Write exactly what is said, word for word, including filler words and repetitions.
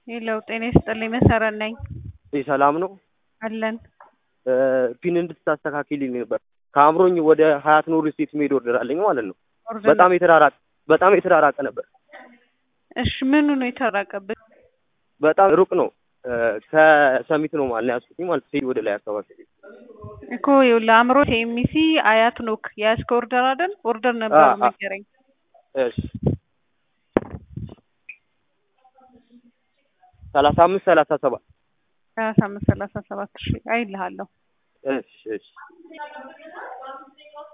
ሄሎ ጤና ይስጥልኝ መሰረት ነኝ። ሰላም ነው አለን ፒን እንድታስተካክልልኝ ነበር። ከአምሮኝ ወደ ሀያት ኑር ስቴት ሜድ ኦርደር አለኝ ማለት ነው። ኦርደር በጣም የተራራቀ በጣም የተራራቀ ነበር። እሺ ምኑ ነው የተራራቀበት? በጣም ሩቅ ነው። ከሰሚት ነው ማለት ነው ያስኩኝ ማለት ነው ወደ ላይ አካባቢ እኮ ይኸውልህ አምሮት ኤምሲ አያት ኖክ ያስከው ኦርደር አይደል? ኦርደር ነበር ነገረኝ። እሺ ሰላሳ አምስት ሰላሳ ሰባት ሰላሳ አምስት ሰላሳ ሰባት እሺ አይልሃለሁ። እሺ እሺ